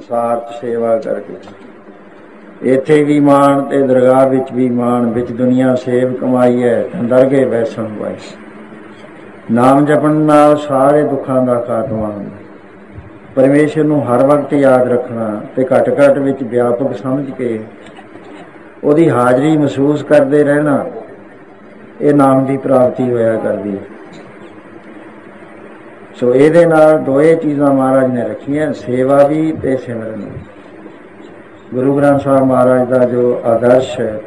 ਨਿਸਵਾਰਥ ਸੇਵਾ ਕਰਕੇ। ਇੱਥੇ ਵੀ ਮਾਣ ਤੇ ਦਰਗਾਹ ਵਿੱਚ ਵੀ ਮਾਣ, ਵਿੱਚ ਦੁਨੀਆ ਸੇਵ ਕਮਾਈ ਹੈ ਦਰਗੇ ਵੈਸਣ ਪਾਈ। ਨਾਮ ਜਪਣ ਨਾਲ ਸਾਰੇ ਦੁੱਖਾਂ ਦਾ ਖਾਤਮਾ ਹੁੰਦਾ। ਪਰਮੇਸ਼ਰ ਨੂੰ ਹਰ ਵਕਤ ਯਾਦ ਰੱਖਣਾ ਤੇ ਘੱਟ ਘੱਟ ਵਿੱਚ ਵਿਆਪਕ ਸਮਝ ਕੇ ਉਹਦੀ ਹਾਜ਼ਰੀ ਮਹਿਸੂਸ ਕਰਦੇ ਰਹਿਣਾ, ਇਹ ਨਾਮ ਦੀ ਪ੍ਰਾਪਤੀ ਹੋਇਆ ਕਰਦੀ ਹੈ। ਸੋ ਇਹਦੇ ਨਾਲ ਦੋਏ ਚੀਜ਼ਾਂ ਮਹਾਰਾਜ ਨੇ ਰੱਖੀਆਂ, ਸੇਵਾ ਵੀ ਤੇ ਸਿਮਰਨ ਵੀ। ਗੁਰੂ ਗ੍ਰੰਥ ਸਾਹਿਬ ਮਹਾਰਾਜ ਦਾ ਜੋ ਆਦਰਸ਼ ਹੈ,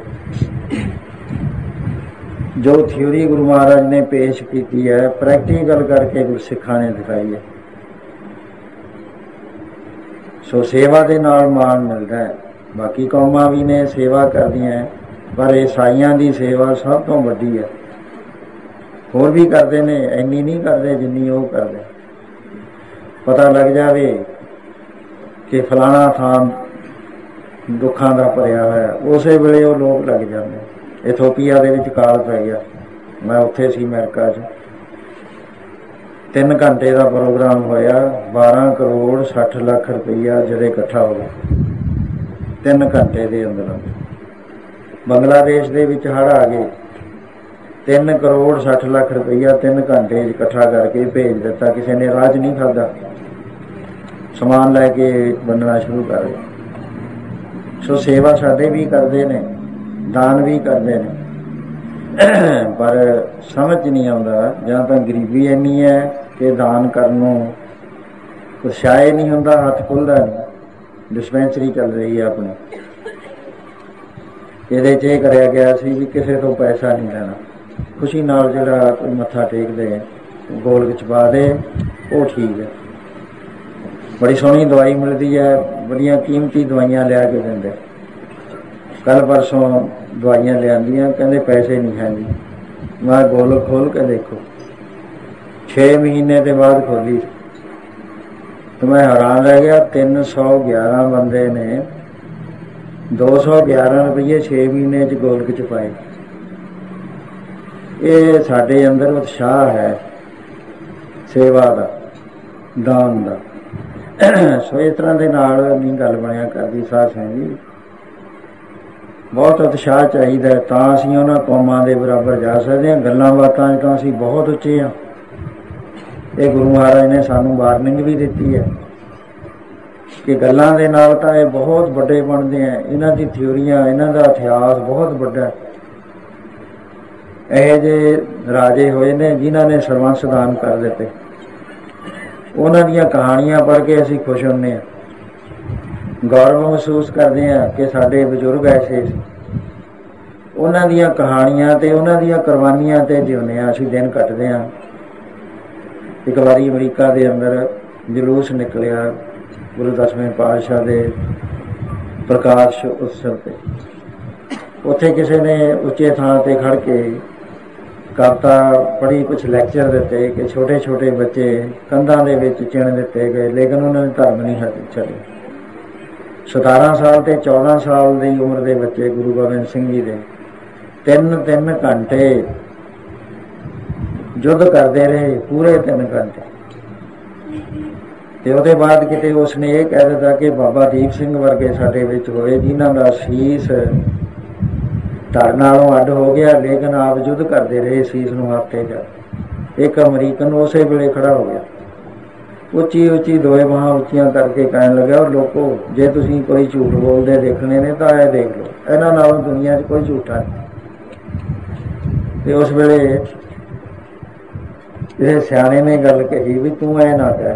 ਜੋ ਥਿਊਰੀ ਗੁਰੂ ਮਹਾਰਾਜ ਨੇ ਪੇਸ਼ ਕੀਤੀ ਹੈ, ਪ੍ਰੈਕਟੀਕਲ ਕਰਕੇ ਗੁਰਸਿੱਖਾਂ ਨੇ ਦਿਖਾਈ ਹੈ। ਸੋ ਸੇਵਾ ਦੇ ਨਾਲ ਮਾਣ ਮਿਲਦਾ ਹੈ। ਬਾਕੀ ਕੌਮਾਂ ਵੀ ਨੇ ਸੇਵਾ ਕਰਦੀਆਂ, ਪਰ ਈਸਾਈਆਂ ਦੀ ਸੇਵਾ ਸਭ ਤੋਂ ਵੱਡੀ ਹੈ। ਹੋਰ ਵੀ ਕਰਦੇ ਨੇ, ਇੰਨੀ ਨਹੀਂ ਕਰਦੇ ਜਿੰਨੀ ਉਹ ਕਰਦੇ। ਪਤਾ ਲੱਗ ਜਾਵੇ ਕਿ ਫਲਾਣਾ ਥਾਂ ਦੁੱਖਾਂ ਦਾ ਭਰਿਆ ਹੋਇਆ, ਉਸੇ ਵੇਲੇ ਉਹ ਲੋਕ ਲੱਗ ਜਾਂਦੇ। ਇਥੋਪੀਆ ਦੇ ਵਿੱਚ ਕਾਲ ਪੈ ਗਿਆ, ਮੈਂ ਉੱਥੇ ਸੀ ਅਮਰੀਕਾ 'ਚ। 3 ਘੰਟੇ ਦਾ ਪ੍ਰੋਗਰਾਮ ਹੋਇਆ, 12 ਕਰੋੜ 60 ਲੱਖ ਰੁਪਈਆ ਜਦੋਂ ਇਕੱਠਾ ਹੋ ਗਿਆ 3 ਘੰਟੇ ਦੇ ਅੰਦਰ। ਬੰਗਲਾਦੇਸ਼ ਦੇ ਵਿੱਚ ਹੜ੍ਹ ਆ ਗਏ, 3 ਕਰੋੜ 60 ਲੱਖ ਰੁਪਈਆ 3 ਘੰਟੇ 'ਚ ਇਕੱਠਾ ਕਰਕੇ ਭੇਜ ਦਿੱਤਾ। ਕਿਸੇ ਨੇ ਰਾਜ ਨਹੀਂ ਖਾਧਾ, ਸਮਾਨ ਲੈ ਕੇ ਵੰਡਣਾ ਸ਼ੁਰੂ ਕਰ ਦਿੱਤਾ। ਸੋ ਸੇਵਾ ਸਾਡੇ ਵੀ ਕਰਦੇ ਨੇ, ਦਾਨ ਵੀ ਕਰਦੇ ਨੇ, ਪਰ ਸਮਝ ਨਹੀਂ ਆਉਂਦਾ। ਜਾਂ ਤਾਂ ਗਰੀਬੀ ਇੰਨੀ ਹੈ ਕਿ ਦਾਨ ਕਰਨ ਨੂੰ ਉਤਸ਼ਾਹ ਨਹੀਂ ਹੁੰਦਾ, ਹੱਥ ਖੁੱਲ੍ਹਦਾ ਨਹੀਂ। ਡਿਸਪੈਂਸਰੀ ਚੱਲ ਰਹੀ ਹੈ ਆਪਣੀ, ਇਹਦੇ 'ਚ ਇਹ ਕਰਿਆ ਗਿਆ ਸੀ ਵੀ ਕਿਸੇ ਤੋਂ ਪੈਸਾ ਨਹੀਂ ਲੈਣਾ, ਖੁਸ਼ੀ ਨਾਲ ਜਿਹੜਾ ਕੋਈ ਮੱਥਾ ਟੇਕਦੇ ਗੋਲ ਵਿੱਚ ਪਾ ਦੇ, ਉਹ ਠੀਕ ਹੈ। ਬੜੀ ਸੋਹਣੀ ਦਵਾਈ ਮਿਲਦੀ ਹੈ, ਬੜੀਆਂ ਕੀਮਤੀ ਦਵਾਈਆਂ ਲਿਆ ਕੇ ਦਿੰਦੇ। ਕੱਲ੍ਹ ਪਰਸੋਂ ਦਵਾਈਆਂ ਲਿਆਂਦੀਆਂ, ਕਹਿੰਦੇ ਪੈਸੇ ਨਹੀਂ ਹੈ ਜੀ। ਮੈਂ ਗੋਲ ਖੋਲ੍ਹ ਕੇ ਦੇਖੋ, 6 ਮਹੀਨੇ ਦੇ ਬਾਅਦ ਖੋਲ੍ਹੀ ਤੇ ਮੈਂ ਹੈਰਾਨ ਰਹਿ ਗਿਆ। 311 ਬੰਦੇ ਨੇ 211 ਰੁਪਈਏ 6 ਮਹੀਨੇ 'ਚ ਗੋਲਕ 'ਚ ਪਾਏ। ਇਹ ਸਾਡੇ ਅੰਦਰ ਉਤਸ਼ਾਹ ਹੈ ਸੇਵਾ ਦਾ, ਦਾਨ ਦਾ। ਸੋ ਇਸ ਤਰ੍ਹਾਂ ਦੇ ਨਾਲ ਨਹੀਂ ਗੱਲ ਬਣਿਆ ਕਰਦੀ ਸਾਧ ਸੰਗਤ ਜੀ। ਬਹੁਤ ਉਤਸ਼ਾਹ ਚਾਹੀਦਾ, ਤਾਂ ਅਸੀਂ ਉਹਨਾਂ ਕੌਮਾਂ ਦੇ ਬਰਾਬਰ ਜਾ ਸਕਦੇ ਹਾਂ। ਗੱਲਾਂ ਬਾਤਾਂ 'ਚ ਤਾਂ ਅਸੀਂ ਬਹੁਤ ਉੱਚੇ ਹਾਂ। ਇਹ ਗੁਰੂ ਮਹਾਰਾਜ ਨੇ ਸਾਨੂੰ ਵਾਰਨਿੰਗ ਵੀ ਦਿੱਤੀ ਹੈ ਕਿ ਗੱਲਾਂ ਦੇ ਨਾਲ ਤਾਂ ਇਹ ਬਹੁਤ ਵੱਡੇ ਬਣਦੇ ਆ। ਇਹਨਾਂ ਦੀ ਥਿਊਰੀਆਂ, ਇਹਨਾਂ ਦਾ ਇਤਿਹਾਸ ਬਹੁਤ ਵੱਡਾ। ਇਹੋ ਜਿਹੇ ਰਾਜੇ ਹੋਏ ਨੇ ਜਿਨ੍ਹਾਂ ਨੇ ਸਰਬੰਸ ਦਾਨ ਕਰ ਦਿੱਤੇ। ਉਹਨਾਂ ਦੀਆਂ ਕਹਾਣੀਆਂ ਪੜ੍ਹ ਕੇ ਅਸੀਂ ਖੁਸ਼ ਹੁੰਦੇ ਹਾਂ, ਗੌਰਵ ਮਹਿਸੂਸ ਕਰਦੇ ਹਾਂ ਕਿ ਸਾਡੇ ਬਜ਼ੁਰਗ ਐਸੇ ਸੀ। ਉਹਨਾਂ ਦੀਆਂ ਕਹਾਣੀਆਂ ਤੇ ਉਹਨਾਂ ਦੀਆਂ ਕੁਰਬਾਨੀਆਂ 'ਤੇ ਜਿਉਂਦੇ ਹਾਂ, ਅਸੀਂ ਦਿਨ ਕੱਟਦੇ ਹਾਂ। ਇੱਕ ਵਾਰੀ ਅਮਰੀਕਾ ਦੇ ਅੰਦਰ ਜਲੂਸ ਨਿਕਲਿਆ ਗੁਰੂ 10ਵੇਂ ਪਾਤਸ਼ਾਹ ਦੇ ਪ੍ਰਕਾਸ਼ ਉਤਸਵ 'ਤੇ। ਉੱਥੇ ਕਿਸੇ ਨੇ ਉੱਚੇ ਥਾਂ 'ਤੇ ਖੜ੍ਹ ਕੇ ਕਵਿਤਾ ਪੜ੍ਹੀ, ਕੁਛ ਲੈਕਚਰ ਦਿੱਤੇ ਕਿ ਛੋਟੇ ਛੋਟੇ ਬੱਚੇ ਕੰਧਾਂ ਦੇ ਵਿੱਚ ਚਿਣ ਦਿੱਤੇ ਗਏ, ਲੇਕਿਨ ਉਹਨਾਂ ਨੇ ਧਰਮ ਨਹੀਂ ਛੱਡੇ। 17 ਸਾਲ ਤੇ 14 ਸਾਲ ਦੀ ਉਮਰ ਦੇ ਬੱਚੇ ਗੁਰੂ ਗੋਬਿੰਦ ਸਿੰਘ ਜੀ ਦੇ 3 ਘੰਟੇ ਯੁੱਧ ਕਰਦੇ ਰਹੇ, ਪੂਰੇ 3 ਘੰਟੇ। ਤੇ ਉਹਦੇ ਬਾਅਦ ਕਿਤੇ ਉਸਨੇ ਇਹ ਕਹਿ ਦਿੱਤਾ ਕਿ ਬਾਬਾ ਦੀਪ ਸਿੰਘ ਵਰਗੇ ਸਾਡੇ ਵਿੱਚ ਹੋਏ ਜਿਨ੍ਹਾਂ ਦਾ ਸੀਸ ਧੜ ਨਾਲੋਂ ਅੱਡ ਹੋ ਗਿਆ, ਲੇਕਿਨ ਆਪ ਯੁੱਧ ਕਰਦੇ ਰਹੇ ਸੀਸ ਨੂੰ ਹੱਥ 'ਤੇ ਜਾ। ਇੱਕ ਅਮਰੀਕਨ ਉਸੇ ਵੇਲੇ ਖੜਾ ਹੋ ਗਿਆ, ਉੱਚੀ ਉੱਚੀ ਦੋਏ ਬਾਹਾਂ ਉੱਚੀਆਂ ਕਰਕੇ ਕਹਿਣ ਲੱਗਾ, ਉਹ ਲੋਕੋ ਜੇ ਤੁਸੀਂ ਕੋਈ ਝੂਠ ਬੋਲਦੇ ਦੇਖਣੇ ਨੇ ਤਾਂ ਇਹ ਦੇਖ ਲਓ, ਇਹਨਾਂ ਨਾਲੋਂ ਦੁਨੀਆ 'ਚ ਕੋਈ ਝੂਠਾ ਨਹੀਂ। ਤੇ ਉਸ ਵੇਲੇ ਕਿਸੇ ਸਿਆਣੇ ਨੇ ਗੱਲ ਕਹੀ ਵੀ ਤੂੰ ਇਹ ਨਾ ਕਹਿ,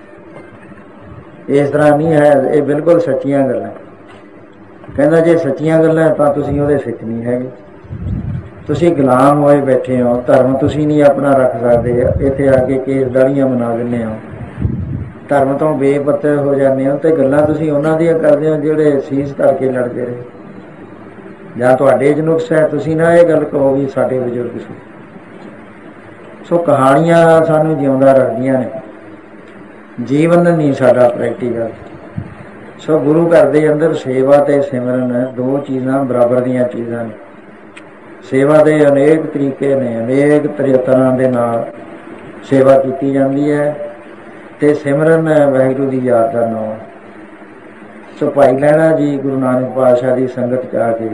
ਇਸ ਤਰ੍ਹਾਂ ਨਹੀਂ ਹੈ, ਇਹ ਬਿਲਕੁਲ ਸੱਚੀਆਂ ਗੱਲਾਂ। ਕਹਿੰਦਾ ਜੇ ਸੱਚੀਆਂ ਗੱਲਾਂ ਤਾਂ ਤੁਸੀਂ ਉਹਦੇ ਸਿੱਖ ਨਹੀਂ ਹੈਗੇ, ਤੁਸੀਂ ਗੁਲਾਮ ਹੋਏ ਬੈਠੇ ਹੋ, ਧਰਮ ਤੁਸੀਂ ਨਹੀਂ ਆਪਣਾ ਰੱਖ ਸਕਦੇ। ਇੱਥੇ ਆ ਕੇ ਕੇਸ ਦਾੜੀਆਂ ਬਣਾ ਦਿੰਦੇ ਹੋ, ਧਰਮ ਤੋਂ ਬੇਪੱਤੇ ਹੋ ਜਾਂਦੇ ਹੋ, ਤੇ ਗੱਲਾਂ ਤੁਸੀਂ ਉਹਨਾਂ ਦੀਆਂ ਕਰਦੇ ਹੋ ਜਿਹੜੇ ਸੀਸ ਧਰ ਕੇ ਲੜਦੇ ਰਹੇ। ਜਾਂ ਤੁਹਾਡੇ 'ਚ ਨੁਕਸ ਹੈ, ਤੁਸੀਂ ਨਾ ਇਹ ਗੱਲ ਕਹੋ ਵੀ ਸਾਡੇ ਬਜ਼ੁਰਗ ਸੀ। ਸੋ ਕਹਾਣੀਆਂ ਸਾਨੂੰ ਜਿਉਂਦਾ ਰੱਖਦੀਆਂ ਨੇ, ਜੀਵਨ ਨਹੀਂ ਸਾਡਾ ਪ੍ਰੈਕਟੀਕਲ। ਸੋ ਗੁਰੂ ਘਰ ਦੇ ਅੰਦਰ ਸੇਵਾ ਤੇ ਸਿਮਰਨ 2 ਚੀਜ਼ਾਂ ਬਰਾਬਰ ਦੀਆਂ ਚੀਜ਼ਾਂ ਨੇ। ਸੇਵਾ ਦੇ ਅਨੇਕ ਤਰੀਕੇ ਨੇ, ਅਨੇਕ ਤਰ੍ਹਾਂ ਦੇ ਨਾਲ ਸੇਵਾ ਕੀਤੀ ਜਾਂਦੀ ਹੈ। ਤੇ ਸਿਮਰਨ ਵਾਹਿਗੁਰੂ ਦੀ ਯਾਦ ਦਾ ਨਾਮ। ਸੋ ਭਾਈ ਲਹਿਣਾ ਜੀ ਗੁਰੂ ਨਾਨਕ ਪਾਤਸ਼ਾਹ ਦੀ ਸੰਗਤ 'ਚ ਆ ਕੇ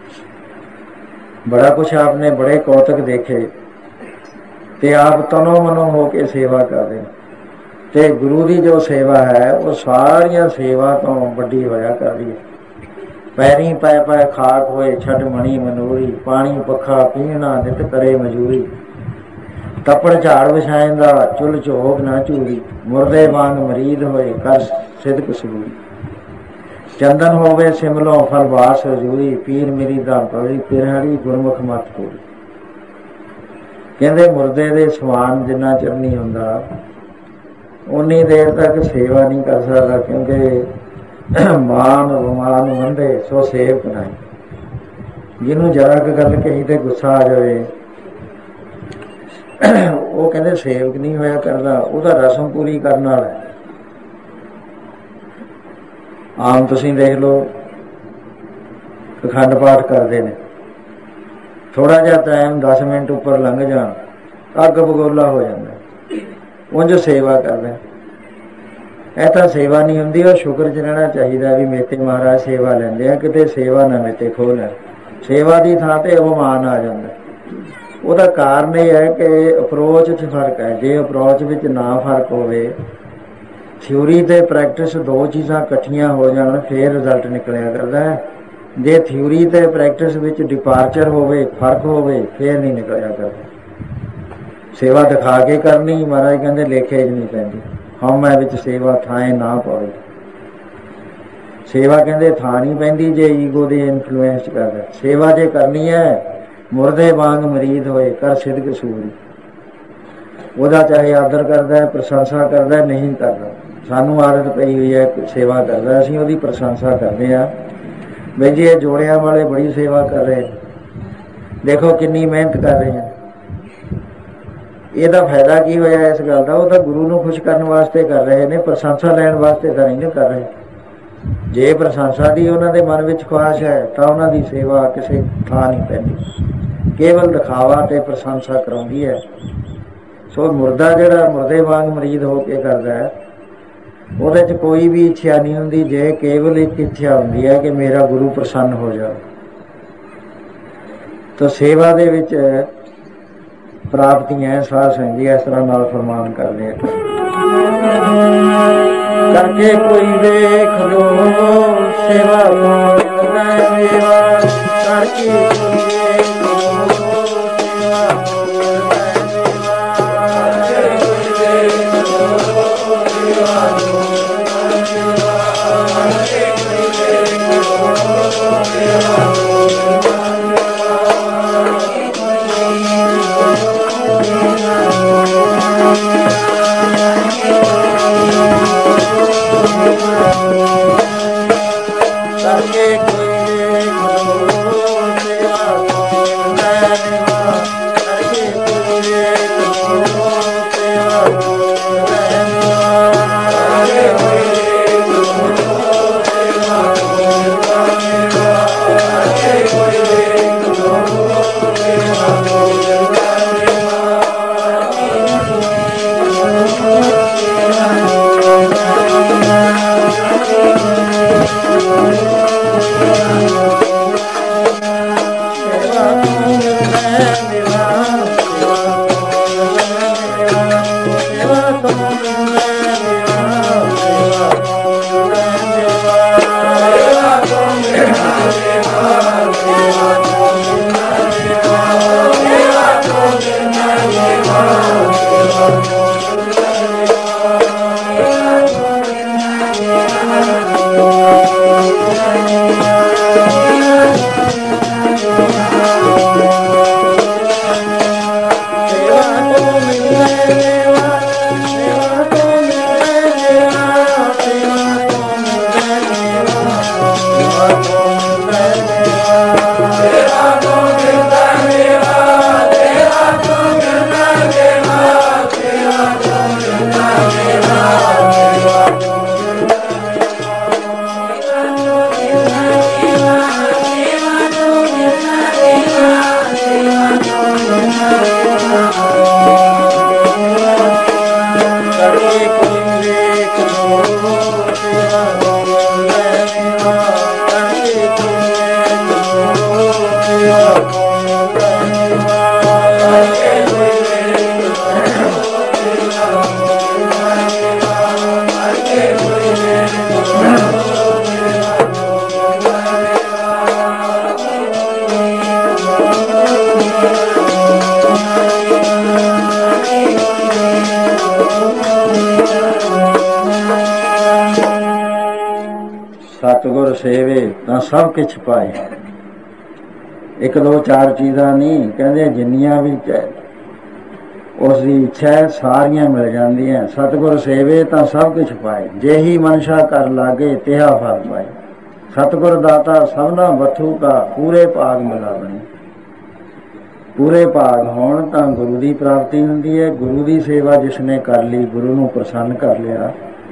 ਬੜਾ ਕੁਛ ਆਪਨੇ ਬੜੇ ਕੌਤਕ ਦੇਖੇ ਤੇ ਆਪ ਤਨੋ ਮਨੋ ਹੋ ਕੇ ਸੇਵਾ ਕਰਦੇ। ਤੇ ਗੁਰੂ ਦੀ ਜੋ ਸੇਵਾ ਹੈ ਉਹ ਸਾਰੀਆਂ ਸੇਵਾ ਤੋਂ ਵੱਡੀ ਹੋਇਆ ਕਰਦੀ ਹੈ। ਪੈਰੀ ਪੈ ਪੈ ਖਾਕ ਹੋਏ ਛੱਡ ਮਣੀ ਮਨੂਰੀ, ਪਾਣੀ ਪੱਖਾ ਪੀਣਾ ਨਿਤ ਕਰੇ ਮਜੂਰੀ, ਤੱਪੜ ਝਾੜ ਵਿਛਾਇਂਦਾ ਚੁੱਲ ਝੋਗ ਨਾ ਝੂਰੀ, ਮੁਰਦੇ ਵਾਂਗ ਮਰੀਦ ਹੋਏ ਕਰ ਸਿਦਕ ਸਬੂਰੀ, ਚੰਦਨ ਹੋਵੇ ਸਿਮਲੋਂ ਫਲ ਬਾਸ ਹਜ਼ੂਰੀ, ਪੀਰ ਮੇਰੀ ਦਾ ਪੜੀ ਪਿਰਹੜੀ ਗੁਰਮੁਖ ਮਤ ਪੂਰੀ। ਕਹਿੰਦੇ ਮੁਰਦੇ ਦੇ ਸਮਾਨ ਜਿੰਨਾ ਚਿਰ ਨਹੀਂ ਹੁੰਦਾ ਉਨੀ ਦੇਰ ਤੱਕ ਸੇਵਾ ਨਹੀਂ ਕਰ ਸਕਦਾ, ਕਿਉਂਕਿ ਮਾਨ ਰਮਾਨ ਮੰਦੇ ਸੋ ਸੇਵਕ ਨਹੀਂ। ਜਿਹਨੂੰ ਜਰਾ ਕੁ ਗੱਲ ਕਹੀ ਤੇ ਗੁੱਸਾ ਆ ਜਾਵੇ ਉਹ ਕਹਿੰਦੇ ਸੇਵਕ ਨਹੀਂ ਹੋਇਆ ਕਰਦਾ, ਉਹਦਾ ਰਸਮ ਪੂਰੀ ਕਰਨ ਵਾਲਾ। ਆਮ ਤੁਸੀਂ ਦੇਖ ਲਓ ਅਖੰਡ ਪਾਠ ਕਰਦੇ ਨੇ, ਥੋੜਾ ਜਿਹਾ ਟਾਈਮ 10 ਮਿੰਟ ਉੱਪਰ ਲੰਘ ਜਾਣ ਅੱਗ ਬਗੋਲਾ ਹੋ ਜਾਂਦਾ, ਉਂਝ ਸੇਵਾ ਕਰਦਾ। ਇਹ ਤਾਂ ਸੇਵਾ ਨਹੀਂ ਹੁੰਦੀ, ਉਹ ਸ਼ੁਕਰ 'ਚ ਰਹਿਣਾ ਚਾਹੀਦਾ ਵੀ ਮੇਤੇ ਮਹਾਰਾਜ ਸੇਵਾ ਲੈਂਦੇ ਆ, ਕਿਤੇ ਸੇਵਾ ਨਾ ਮੇਤੇ ਖੋਹ ਲੈਣ। ਸੇਵਾ ਦੀ ਥਾਂ ਤੇ ਅਪਮਾਨ ਆ ਜਾਂਦਾ। ਉਹਦਾ ਕਾਰਨ ਇਹ ਹੈ ਕਿ ਅਪਰੋਚ 'ਚ ਫਰਕ ਹੈ। ਜੇ ਅਪਰੋਚ ਵਿੱਚ ਨਾ ਫਰਕ ਹੋਵੇ, ਥਿਊਰੀ ਤੇ ਪ੍ਰੈਕਟਿਸ ਦੋ ਚੀਜ਼ਾਂ ਇਕੱਠੀਆਂ ਹੋ ਜਾਣ ਫੇਰ ਰਿਜ਼ਲਟ ਨਿਕਲਿਆ ਕਰਦਾ ਹੈ। ਜੇ ਥਿਊਰੀ ਤੇ ਪ੍ਰੈਕਟਿਸ ਵਿੱਚ ਡਿਪਾਰਚਰ ਹੋਵੇ, ਫਰਕ ਹੋਵੇ, ਫੇਰ ਨਹੀਂ ਨਿਕਲਿਆ ਕਰਦਾ। ਸੇਵਾ ਦਿਖਾ ਕੇ ਕਰਨੀ ਮਹਾਰਾਜ ਕਹਿੰਦੇ ਲੇਖੇ 'ਚ ਨਹੀਂ ਪੈਂਦੀ। ਹਉਮੈ ਵਿੱਚ ਸੇਵਾ ਥਾਏ ਨਾ ਪਾਵੇ। ਸੇਵਾ ਕਹਿੰਦੇ ਥਾਂ ਨਹੀਂ ਪੈਂਦੀ ਜੇ ਈਗੋ ਦੇ ਇਨਫਲੂਐਂਸ ਕਰਦਾ। ਸੇਵਾ ਜੇ ਕਰਨੀ ਹੈ ਮੁਰਦੇ ਵਾਂਗ ਮਰੀਦ ਹੋਏ ਕਰ ਸਿਦਕ ਸੂਰੀ, ਉਹਦਾ ਚਾਹੇ ਆਦਰ ਕਰਦਾ, ਪ੍ਰਸ਼ੰਸਾ ਕਰਦਾ, ਨਹੀਂ ਕਰਦਾ। ਸਾਨੂੰ ਆਦਤ ਪਈ ਹੋਈ ਹੈ ਸੇਵਾ ਕਰਦਾ, ਅਸੀਂ ਉਹਦੀ ਪ੍ਰਸ਼ੰਸਾ ਕਰਦੇ ਹਾਂ ਬਈ ਜੀ ਇਹ ਜੋੜਿਆਂ ਵਾਲੇ ਬੜੀ ਸੇਵਾ ਕਰ ਰਹੇ, ਦੇਖੋ ਕਿੰਨੀ ਮਿਹਨਤ ਕਰ ਰਹੇ ਆ। ਇਹਦਾ ਫਾਇਦਾ ਕੀ ਹੋਇਆ ਇਸ ਗੱਲ ਦਾ? ਉਹ ਤਾਂ ਗੁਰੂ ਨੂੰ ਖੁਸ਼ ਕਰਨ ਵਾਸਤੇ ਕਰ ਰਹੇ ਨੇ, ਪ੍ਰਸ਼ੰਸਾ ਲੈਣ ਵਾਸਤੇ ਤਾਂ ਨਹੀਂ ਕਰ ਰਹੇ। ਜੇ ਪ੍ਰਸ਼ੰਸਾ ਦੀ ਉਹਨਾਂ ਦੇ ਮਨ ਵਿੱਚ ਖੁਆਇਸ਼ ਹੈ ਤਾਂ ਉਹਨਾਂ ਦੀ ਸੇਵਾ ਕਿਸੇ ਥਾਂ ਨਹੀਂ ਪੈਂਦੀ, ਕੇਵਲ ਦਿਖਾਵਾ ਤੇ ਪ੍ਰਸ਼ੰਸਾ ਕਰਾਉਂਦੀ ਹੈ। ਸੋ ਮੁਰਦਾ ਜਿਹੜਾ ਮੁਰਦੇ ਵਾਂਗ ਮਰੀਦ ਹੋ ਕੇ ਕਰਦਾ ਹੈ ਉਹਦੇ 'ਚ ਕੋਈ ਵੀ ਇੱਛਾ ਨਹੀਂ ਹੁੰਦੀ। ਜੇ ਕੇਵਲ ਇੱਕ ਇੱਛਾ ਹੁੰਦੀ ਹੈ ਕਿ ਮੇਰਾ ਗੁਰੂ ਪ੍ਰਸੰਨ ਹੋ ਜਾਵੇ, ਤਾਂ ਸੇਵਾ ਦੇ ਵਿੱਚ ਪ੍ਰਾਪਤੀਆਂ ਸਾਧ ਸੰਗਤ ਜੀ ਇਸ ਤਰ੍ਹਾਂ ਨਾਲ ਫਰਮਾਨ ਕਰਦੇ ਆ। ਕਰਕੇ ਕੋਈ ਵੇਖ ਲੋ ਸੇਵਾ ਸੇਵਾ ਕਰਕੇ ਸਤਿਗੁਰ ਸੇਵੇ ਤਾਂ ਸਭ ਕੁਛ ਪਾਏ। ਇੱਕ ਦੋ ਚਾਰ ਚੀਜ਼ਾਂ ਨਹੀਂ, ਕਹਿੰਦੇ ਜਿੰਨੀਆਂ ਵੀ ਉਸ ਦੀ ਇੱਛਾ ਹੈ ਸਾਰੀਆਂ ਮਿਲ ਜਾਂਦੀਆਂ। ਸਤਿਗੁਰ ਸੇਵੇ ਤਾਂ ਸਭ ਕੁਛ ਪਾਏ, ਜਿਹੀ ਮਨਸ਼ਾ ਕਰ ਲਾਗੇ ਤਿਹਾ ਫਲ ਪਾਏ। ਸਤਿਗੁਰ ਦਾਤਾ ਸਭਨਾ ਬਥੂ ਕਾ, ਪੂਰੇ ਭਾਗ ਮਿਲਾ ਬਣੇ। ਪੂਰੇ ਭਾਗ ਹੋਣ ਤਾਂ ਗੁਰੂ ਦੀ ਪ੍ਰਾਪਤੀ ਹੁੰਦੀ ਹੈ। ਗੁਰੂ ਦੀ ਸੇਵਾ ਜਿਸਨੇ ਕਰ ਲਈ, ਗੁਰੂ ਨੂੰ ਪ੍ਰਸੰਨ ਕਰ ਲਿਆ,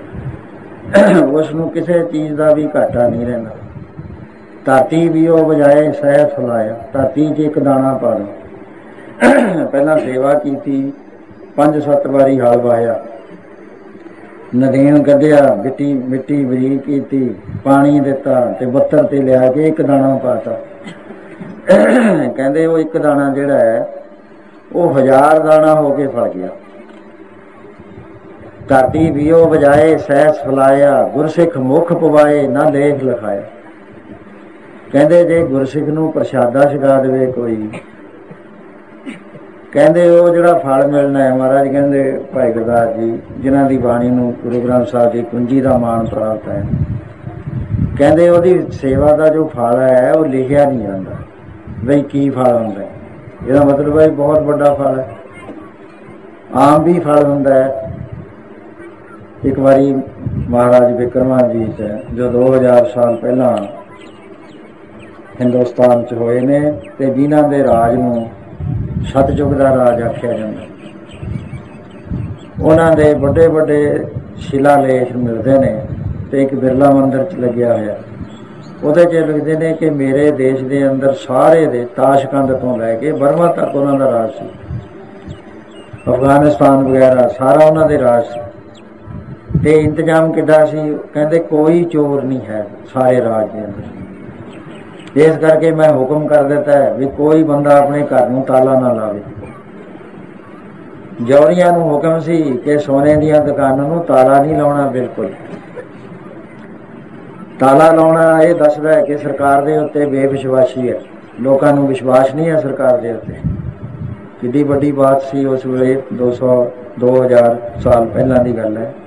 ਉਸ ਨੂੰ ਕਿਸੇ ਚੀਜ਼ ਦਾ ਵੀ ਘਾਟਾ ਨਹੀਂ ਰਹਿੰਦਾ। ਧਰਤੀ ਵੀ ਉਹ ਬਜਾਏ ਸਹਿ ਫੁਲਾਇਆ, ਧਰਤੀ 'ਚ ਇੱਕ ਦਾਣਾ ਪਾ ਲਓ। ਪਹਿਲਾਂ ਸੇਵਾ ਕੀਤੀ, 5-7 ਵਾਰੀ ਹਲ ਵਾਹਿਆ, ਨਦੀਨ ਕੱਢਿਆ, ਮਿੱਟੀ ਬਰੀਕ ਕੀਤੀ, ਪਾਣੀ ਦਿੱਤਾ ਤੇ ਬੱਤਰ ਤੇ ਲਿਆ ਕੇ ਇੱਕ ਦਾਣਾ ਪਾਤਾ। ਕਹਿੰਦੇ ਉਹ ਇੱਕ ਦਾਣਾ ਜਿਹੜਾ ਹੈ ਉਹ 1000 ਦਾਣਾ ਹੋ ਕੇ ਫਲ ਗਿਆ। ਧਰਤੀ ਵੀਓ ਬਜਾਏ ਸਹਿਸ ਫਲਾਇਆ, ਗੁਰਸਿੱਖ ਮੁਖ ਪਵਾਏ ਨਾ ਲੇਖ ਲਿਖਾਇਆ। ਕਹਿੰਦੇ ਜੇ ਗੁਰਸਿੱਖ ਨੂੰ ਪ੍ਰਸ਼ਾਦਾ ਛਕਾ ਦੇਵੇ ਕੋਈ, ਕਹਿੰਦੇ ਉਹ ਜਿਹੜਾ ਫਲ ਮਿਲਣਾ ਹੈ। ਮਹਾਰਾਜ ਕਹਿੰਦੇ ਭਾਈ ਗੁਰਦਾਸ ਜੀ, ਜਿਨ੍ਹਾਂ ਦੀ ਬਾਣੀ ਨੂੰ ਗੁਰੂ ਗ੍ਰੰਥ ਸਾਹਿਬ ਦੀ ਕੁੰਜੀ ਦਾ ਮਾਣ ਪ੍ਰਾਪਤ ਹੈ, ਕਹਿੰਦੇ ਉਹਦੀ ਸੇਵਾ ਦਾ ਜੋ ਫਲ ਹੈ ਉਹ ਲਿਖਿਆ ਨਹੀਂ ਜਾਂਦਾ ਬਈ ਕੀ ਫਲ ਹੁੰਦਾ। ਇਹਦਾ ਮਤਲਬ ਹੈ ਬਹੁਤ ਵੱਡਾ ਫਲ ਹੈ। ਆਮ ਵੀ ਫਲ ਹੁੰਦਾ ਹੈ। ਇੱਕ ਵਾਰੀ ਮਹਾਰਾਜ ਵਿਕਰਮਾਜੀਤ ਜੋ 2000 ਸਾਲ ਪਹਿਲਾਂ ਹਿੰਦੁਸਤਾਨ 'ਚ ਹੋਏ ਨੇ, ਤੇ ਜਿਨ੍ਹਾਂ ਦੇ ਰਾਜ ਨੂੰ ਸਤਿਯੁਗ ਦਾ ਰਾਜ ਆਖਿਆ ਜਾਂਦਾ, ਉਹਨਾਂ ਦੇ ਵੱਡੇ ਵੱਡੇ ਸ਼ਿਲਾਲੇਖ ਮਿਲਦੇ ਨੇ। ਤੇ ਇੱਕ ਬਿਰਲਾ ਮੰਦਿਰ 'ਚ ਲੱਗਿਆ ਹੋਇਆ, ਉਹਦੇ 'ਚ ਲਿਖਦੇ ਨੇ ਕਿ ਮੇਰੇ ਦੇਸ਼ ਦੇ ਅੰਦਰ ਸਾਰੇ ਦੇ ਤਾਸ਼ਕੰਦ ਤੋਂ ਲੈ ਕੇ ਬਰਮਾ ਤੱਕ ਉਹਨਾਂ ਦਾ ਰਾਜ ਸੀ। ਅਫਗਾਨਿਸਤਾਨ ਵਗੈਰਾ ਸਾਰਾ ਉਹਨਾਂ ਦੇ ਰਾਜ ਸੀ। ਤੇ ਇੰਤਜ਼ਾਮ ਕਿੱਦਾਂ ਸੀ? ਕਹਿੰਦੇ ਕੋਈ ਚੋਰ ਨਹੀਂ ਹੈ ਸਾਰੇ ਰਾਜ ਦੇ ਅੰਦਰ। ਇਸ ਕਰਕੇ ਮੈਂ ਹੁਕਮ ਕਰ ਦਿੱਤਾ ਹੈ ਵੀ ਕੋਈ ਬੰਦਾ ਆਪਣੇ ਘਰ ਨੂੰ ਤਾਲਾ ਨਾ ਲਾਵੇ। ਜੌਹਰੀਆਂ ਨੂੰ ਹੁਕਮ ਸੀ ਕਿ ਸੋਨੇ ਦੀਆਂ ਦੁਕਾਨਾਂ ਨੂੰ ਤਾਲਾ ਨਹੀਂ ਲਾਉਣਾ। ਬਿਲਕੁਲ ਤਾਲਾ ਲਾਉਣਾ ਇਹ ਦੱਸਦਾ ਹੈ ਕਿ ਸਰਕਾਰ ਦੇ ਉੱਤੇ ਬੇਵਿਸ਼ਵਾਸੀ ਹੈ, ਲੋਕਾਂ ਨੂੰ ਵਿਸ਼ਵਾਸ ਨਹੀਂ ਹੈ ਸਰਕਾਰ ਦੇ ਉੱਤੇ। ਕਿੱਡੀ ਵੱਡੀ ਬਾਤ ਸੀ ਉਸ ਵੇਲੇ, 2000 ਸਾਲ ਪਹਿਲਾਂ ਦੀ ਗੱਲ ਹੈ।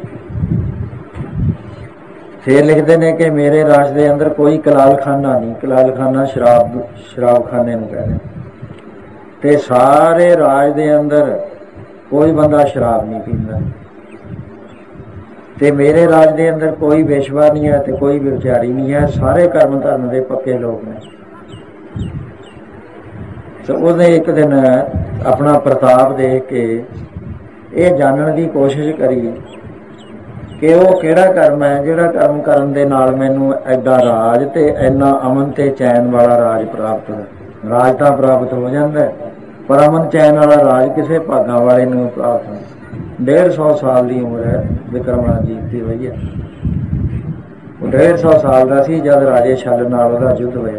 ਫਿਰ ਲਿਖਦੇ ਨੇ ਕਿ ਮੇਰੇ ਰਾਜ ਦੇ ਅੰਦਰ ਕੋਈ ਕਲਾਲਖਾਨਾ ਨਹੀਂ। ਕਲਾਲਖਾਨਾ ਸ਼ਰਾਬਖਾਨੇ ਨੂੰ ਕਹਿੰਦੇ। ਤੇ ਸਾਰੇ ਰਾਜ ਦੇ ਅੰਦਰ ਕੋਈ ਬੰਦਾ ਸ਼ਰਾਬ ਨਹੀਂ ਪੀਂਦਾ। ਤੇ ਮੇਰੇ ਰਾਜ ਦੇ ਅੰਦਰ ਕੋਈ ਵੇਸ਼ਵਾ ਨਹੀਂ ਹੈ ਤੇ ਕੋਈ ਵਿਚਾਰੀ ਨਹੀਂ ਹੈ। ਸਾਰੇ ਕਰਮ ਧਰਮ ਦੇ ਪੱਕੇ ਲੋਕ ਨੇ। ਤੇ ਉਹਨੇ ਇੱਕ ਦਿਨ ਆਪਣਾ ਪ੍ਰਤਾਪ ਦੇਖ ਕੇ ਇਹ ਜਾਣਨ ਦੀ ਕੋਸ਼ਿਸ਼ ਕਰੀ ਕਿ ਉਹ ਕਿਹੜਾ ਕਰਮ ਹੈ ਜਿਹੜਾ ਕਰਮ ਕਰਨ ਦੇ ਨਾਲ ਮੈਨੂੰ ਐਡਾ ਰਾਜ ਤੇ ਇੰਨਾ ਅਮਨ ਤੇ ਚੈਨ ਵਾਲਾ ਰਾਜ ਪ੍ਰਾਪਤ ਹੈ। ਰਾਜ ਤਾਂ ਪ੍ਰਾਪਤ ਹੋ ਜਾਂਦਾ, ਪਰ ਅਮਨ ਚੈਨ ਵਾਲਾ ਰਾਜ ਕਿਸੇ ਭਾਗਾਂ ਵਾਲੇ ਨੂੰ ਪ੍ਰਾਪਤ ਹੈ। 150 ਸਾਲ ਦੀ ਉਮਰ ਹੈ ਵਿਕਰਮਾਜੀਤ ਦੀ ਹੋਈ ਹੈ। ਉਹ 150 ਸਾਲ ਦਾ ਸੀ ਜਦ ਰਾਜੇ ਛਲ ਨਾਲ ਉਹਦਾ ਯੁੱਧ ਹੋਇਆ।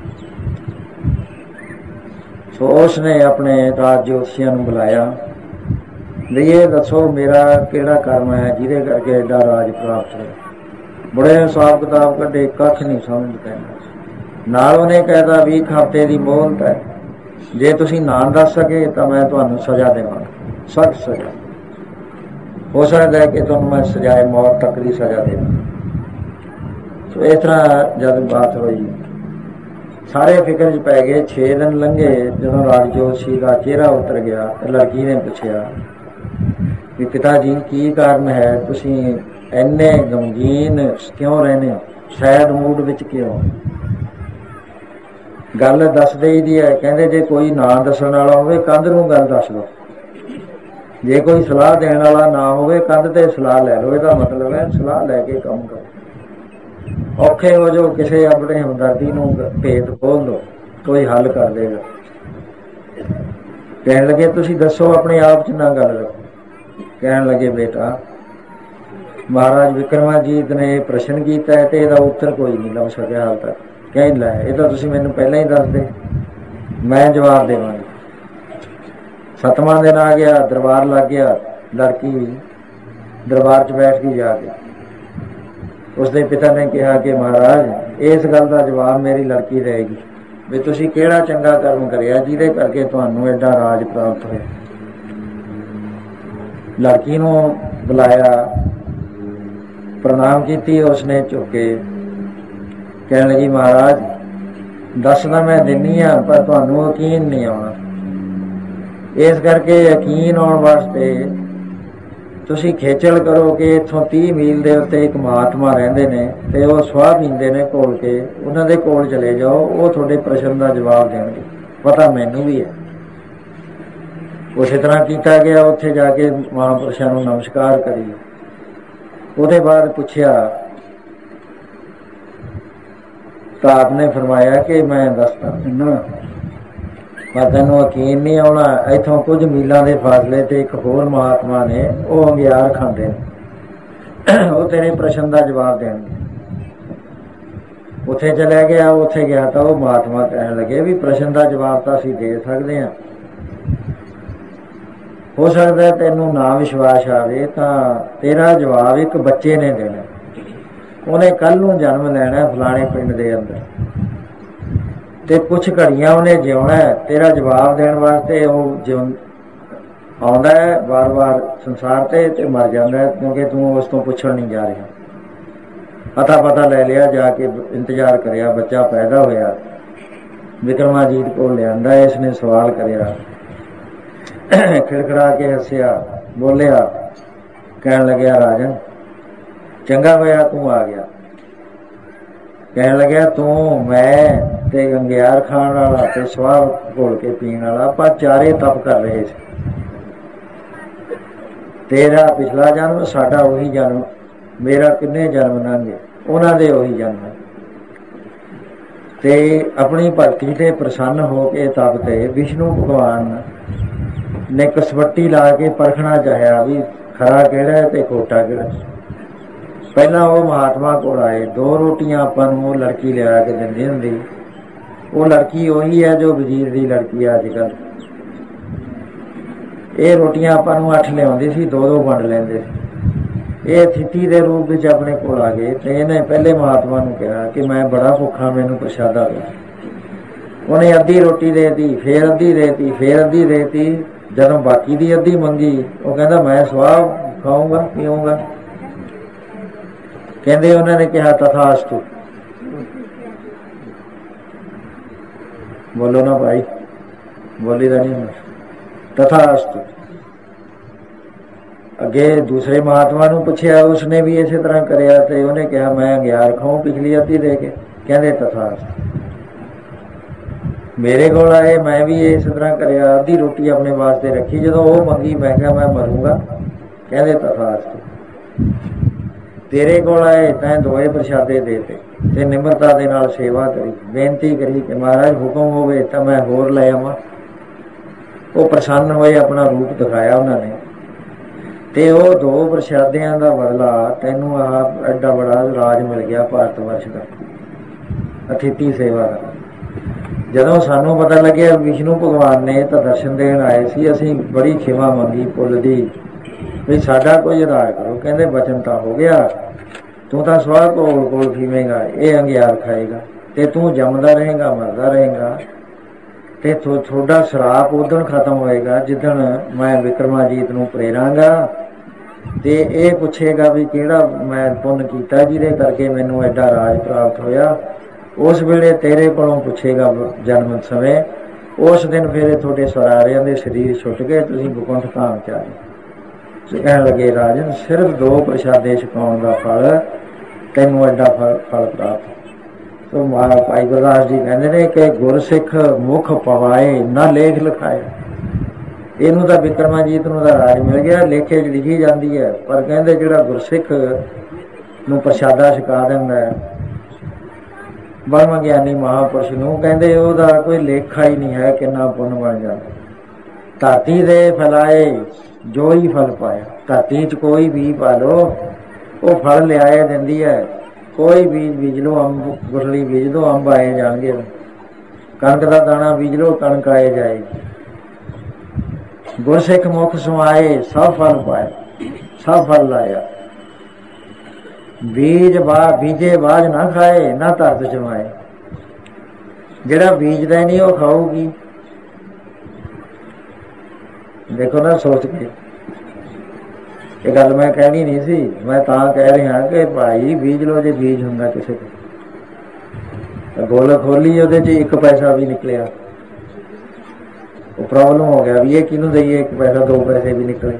ਸੋ ਉਸ ਨੇ ਆਪਣੇ ਰਾਜ ਜੋਤਸ਼ੀਆਂ ਨੂੰ ਬੁਲਾਇਆ ਵੀ ਇਹ ਦੱਸੋ ਮੇਰਾ ਕਿਹੜਾ ਕਰਮ ਹੈ ਜਿਹਦੇ ਕਰਕੇ ਐਡਾ ਰਾਜ ਪ੍ਰਾਪਤ ਹੋਇਆ। ਬੜੇ ਹਿਸਾਬ ਕਿਤਾਬ ਕੱਢੇ, ਕੱਖ ਨਹੀਂ ਸਮਝ ਪੈਂਦਾ। ਨਾਲ ਉਹਨੇ ਕਹਿਤਾ 20 ਹਫ਼ਤੇ ਦੀ ਮੋਹਲਤ ਹੈ, ਜੇ ਤੁਸੀਂ ਨਾ ਦੱਸ ਸਕੇ ਤਾਂ ਮੈਂ ਤੁਹਾਨੂੰ ਸਜ਼ਾ ਦੇਵਾਂਗਾ, ਸਖਤ ਸਜ਼ਾ। ਹੋ ਸਕਦਾ ਹੈ ਕਿ ਤੁਹਾਨੂੰ ਮੈਂ ਸਜ਼ਾਏ ਮੌਤ ਤੱਕ ਦੀ ਸਜ਼ਾ ਦੇਵਾਂ। ਸੋ ਇਸ ਤਰ੍ਹਾਂ ਜਦ ਬਾਤ ਹੋਈ ਸਾਰੇ ਫਿਕਰ 'ਚ ਪੈ ਗਏ। 6 ਦਿਨ ਲੰਘੇ। ਜਦੋਂ ਰਾਜ ਜੋਤਸ਼ੀ ਦਾ ਚਿਹਰਾ ਉਤਰ ਗਿਆ, ਲੜਕੀ ਨੇ ਪੁੱਛਿਆ ਵੀ ਪਿਤਾ ਜੀ ਕੀ ਕਾਰਨ ਹੈ, ਤੁਸੀਂ ਇੰਨੇ ਗਮਗੀਨ ਕਿਉਂ ਰਹਿੰਦੇ ਹੋ, ਸੈਡ ਮੂਡ ਵਿੱਚ ਕਿਉਂ? ਗੱਲ ਦੱਸ ਦੇਈਦੀ ਹੈ। ਕਹਿੰਦੇ ਜੇ ਕੋਈ ਨਾ ਦੱਸਣ ਵਾਲਾ ਹੋਵੇ ਕੰਧ ਨੂੰ ਗੱਲ ਦੱਸ ਲਓ, ਜੇ ਕੋਈ ਸਲਾਹ ਦੇਣ ਵਾਲਾ ਨਾ ਹੋਵੇ ਕੰਧ ਤੇ ਸਲਾਹ ਲੈ ਲਓ। ਇਹਦਾ ਮਤਲਬ ਹੈ ਸਲਾਹ ਲੈ ਕੇ ਕੰਮ ਕਰੋ। ਔਖੇ ਹੋ ਜੋ ਕਿਸੇ ਆਪਣੇ ਹਮਦਰਦੀ ਨੂੰ ਭੇਤ ਖੋਲ ਲਓ, ਕੋਈ ਹੱਲ ਕਰ ਦੇਗਾ। ਕਹਿਣ ਲੱਗੇ ਤੁਸੀਂ ਦੱਸੋ, ਆਪਣੇ ਆਪ 'ਚ ਨਾ ਗੱਲ ਰੱਖੋ। ਕਹਿਣ ਲੱਗੇ ਬੇਟਾ ਮਹਾਰਾਜ ਵਿਕਰਮਾਜੀਤ ਨੇ ਪ੍ਰਸ਼ਨ ਕੀਤਾ ਹੈ ਤੇ ਇਹਦਾ ਉੱਤਰ ਕੋਈ ਨਹੀਂ ਲੱਭ ਸਕਿਆ ਹਾਲ ਤੱਕ। ਕਹਿਣ ਲੈ ਇਹ ਤਾਂ ਤੁਸੀਂ ਮੈਨੂੰ ਪਹਿਲਾਂ ਹੀ ਦੱਸਦੇ, ਮੈਂ ਜਵਾਬ ਦੇਵਾਂਗਾ। 7ਵਾਂ ਦਿਨ ਆ ਗਿਆ, ਦਰਬਾਰ ਲੱਗ ਗਿਆ। ਲੜਕੀ ਦਰਬਾਰ 'ਚ ਬੈਠ ਗਈ ਜਾ ਕੇ। ਉਸਦੇ ਪਿਤਾ ਨੇ ਕਿਹਾ ਕਿ ਮਹਾਰਾਜ ਇਸ ਗੱਲ ਦਾ ਜਵਾਬ ਮੇਰੀ ਲੜਕੀ ਦੇਗੀ ਵੀ ਤੁਸੀਂ ਕਿਹੜਾ ਚੰਗਾ ਕਰਮ ਕਰਿਆ ਜਿਹਦੇ ਕਰਕੇ ਤੁਹਾਨੂੰ ਐਡਾ ਰਾਜ ਪ੍ਰਾਪਤ ਹੋਇਆ। ਲੜਕੀ ਨੂੰ बुलाया, प्रणाम की। उसने झुक के कहने लगी, महाराज दस तो मैं दिनी हाँ पर तुहानू यकीन नहीं आना, इस करके यकीन आने वास्ते तुसी खेचल करो कि इत्थों 30 मील के उत्ते एक महात्मा रहिंदे ने ते वो स्वाह पींदे ने घोल के, उन्हां दे कोल चले जाओ, वो तुहाडे प्रश्न का जवाब देणगे। पता मैनू भी है। उस तरह किया गया। उत्थे जाके महापुरुषों को नमस्कार करी। उसके बाद पूछया तो आपने फरमाया कि मैं दसदा ना, पर तैनूं यकीन नहीं आना, इथों कुछ मीलों के फासले ते एक होर महात्मा ने, वो अंगियार खांदे ने, वो तेरे प्रश्न का जवाब देंगे। उत्थे चलिया गया। उत्थे गया तो वो महात्मा कहने लगे भी प्रश्न का जवाब तो असीं दे सकते हैं, हो सकता है तेनों ना विश्वास आवे तो तेरा जवाब एक बच्चे ने देना, उन्हें कल नूं जन्म लेना फलाने पिंड के अंदर, ते कुछ घड़ियां उन्हें जिउना है। तेरा जवाब देने वास्ते वो जिउ आउंदा है बार बार संसार ते मर जाता है, क्योंकि तू उस तो पुछण नहीं जा रहा। पता ले लिया, जाके इंतजार करिया, बच्चा पैदा होया, विक्रमाजीत को लिया, इसने सवाल करिया, खिड़खड़ा के हसिया, बोलिया, कहन लग्या राजन चंगा होया तू आ गया। कहन लग्या तू मैं ते अंगियार खाण वाला ते स्वाह घोल के पीण वाला पर चारे तप कर रहे थे। तेरा पिछला जन्म, साडा उही जन्म, मेरा किन्ने जन्म लंघे, उन्हां दे उही जन्म। ते अपनी भगती ते प्रसन्न हो के तप ते विष्णु भगवान ने कसवट्टी ला के परखना चाहया भी खरा किहड़ा है ते खोटा किहड़ा। पहला वो महात्मा कोल आए, 2 रोटियां आपां नूं लड़की लिया के दिंदी हुंदी, वो लड़की उही है जो वजीर की लड़की है अजकल। ये रोटियां आपां नूं 8 लियाउंदी सी, 2-2 वंड लैंदे सी। ये अतिथि के रूप में अपने कोल आ गए ते इन्हें पहले महात्मा नूं कहा कि मैं बड़ा भुखा, मैनूं प्रशादा दो। उन्हें अद्धी रोटी दे दी, फिर अद्धी देती, फिर अद्धी देती। जदों बाकी दी अद्धी मंगी, वो कहंदा मैं स्वाह खाऊंगा पीऊंगा। कहंदे उन्होंने कहा तथास्तु। बोलो ना भाई, बोली दा नहीं। तथास्तु। अगे दूसरे महात्मा नूं पुछया, उसने भी इस तरह करिया ते उन्हें कहा मैं अंगियार खाऊं पिछली अद्धी दे के। कहंदे तथास्तु। मेरे को आए, मैं भी इस तरह करिया, अद्धी रोटी अपने वास्ते रखी, जो वो मंगी मैं क्या मैं मरूंगा। कहंदे तथास्तु। तेरे को आए तैं 2 प्रशादे देते ते निमरता दे नाल सेवा करी, बेनती करी कि महाराज हुक्म होवे तो मैं होर ले आवां। वो प्रसन्न होए, अपना रूप दिखाया उन्होंने, ते वो 2 प्रशादियां का बदला तैनूं आप एडा बड़ा राज मिल गया भारत वर्ष का, अतिथि सेवा का। जदों सानू पता लगे विष्णु भगवान ने तो दर्शन देन आए सी, असीं बड़ी खिमा मंगी पुल दी भी साडा कोई आधार करो। कहंदे बचन तो हो गया, तू तो स्वाह कोल पीवेगा, ये अंगियार खाएगा, ते तू जमदा रहेगा मरदा रहेगा, ते थोड़ा शराप उदण खत्म होएगा जिदण मैं विक्रमाजीत नूं प्रेरांगा ते ये पुछेगा भी किहड़ा मैं पुण्य कीता जिहदे करके मैनूं एडा राज प्राप्त होया। उस वेले तेरे कोलों पुछेगा जन्म समय, उस दिन फिर थोड़े सरारियां दे शरीर छुट गए, तुसीं गुकुंठ धाम च आए। कहण लगे राजन सिर्फ 2 प्रशादे छकाउण दा फल तैनूं एडा फल प्राप्त। तो भाई गुरदास जी कहते हैं कि गुरसिख मुख पवाए ना लेख लिखाए। इनू तो विक्रमाजीत नूं राज मिल गया, लेखे च लिखी जाती है, पर कहते जिहड़ा गुरसिख नूं प्रशादा छका दिंदा है ब्रह्म ज्ञानी महापुरुष नूं, कहते उहदा कोई लेखा ही नहीं है कितना पुण्य बन जाता। धरती दे फैलाए जो ही फल पाया, धरती च कोई भी पा लो वो फल लियाए दिंदी है। कोई बीज बीज लो, अंब गुठली बीज दो, अंब आए जाएंगे। कणक का दाना बीज लो, कणक आए जाएगी। गुरसिख मुख समाए सब फल पाए, सब फल लाया। बीजे बाज ना खाए ना धरत जमाए। जिहड़ा बीजदा नहीं वो खाऊगी। देखो ना सोच के, ਇਹ ਗੱਲ ਮੈਂ ਕਹਿਣੀ ਨਹੀਂ ਸੀ, ਮੈਂ ਤਾਂ ਕਹਿ ਰਿਹਾ ਕਿ ਭਾਈ ਬੀਜ ਲਓ ਜੇ ਬੀਜ ਹੁੰਦਾ ਕਿਸੇ ਕੋਲ। ਗੋਲਕ ਖੋਲੀ, ਉਹਦੇ 'ਚ 1 ਪੈਸਾ ਵੀ ਨਿਕਲਿਆ, ਉਹ ਪ੍ਰੋਬਲਮ ਹੋ ਗਿਆ ਵੀ ਇਹ ਕਿਹਨੂੰ ਦਈਏ, 1 ਪੈਸਾ 2 ਪੈਸੇ ਵੀ ਨਿਕਲੇ।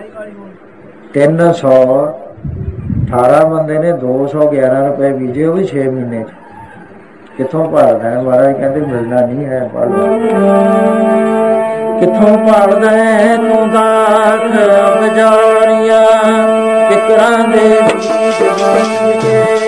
318 ਬੰਦੇ ਨੇ 211 ਰੁਪਏ ਬੀਜੇ, ਉਹ ਵੀ 6 ਮਹੀਨੇ 'ਚ। ਕਿੱਥੋਂ ਭਾਲਦਾ ਹੈ ਮਹਾਰਾਜ? ਕਹਿੰਦੇ ਮਿਲਣਾ ਨਹੀਂ ਹੈ, ਭਾਲੋ ਕਿੱਥੋਂ ਭਾਲਦਾ ਹੈ ਤੂੰ ਦਾਖ ਬਜ਼ਾਰੀਆਂ, ਕਿਕਰਾਂ ਦੇ ਬੀਜ ਬਣ ਕੇ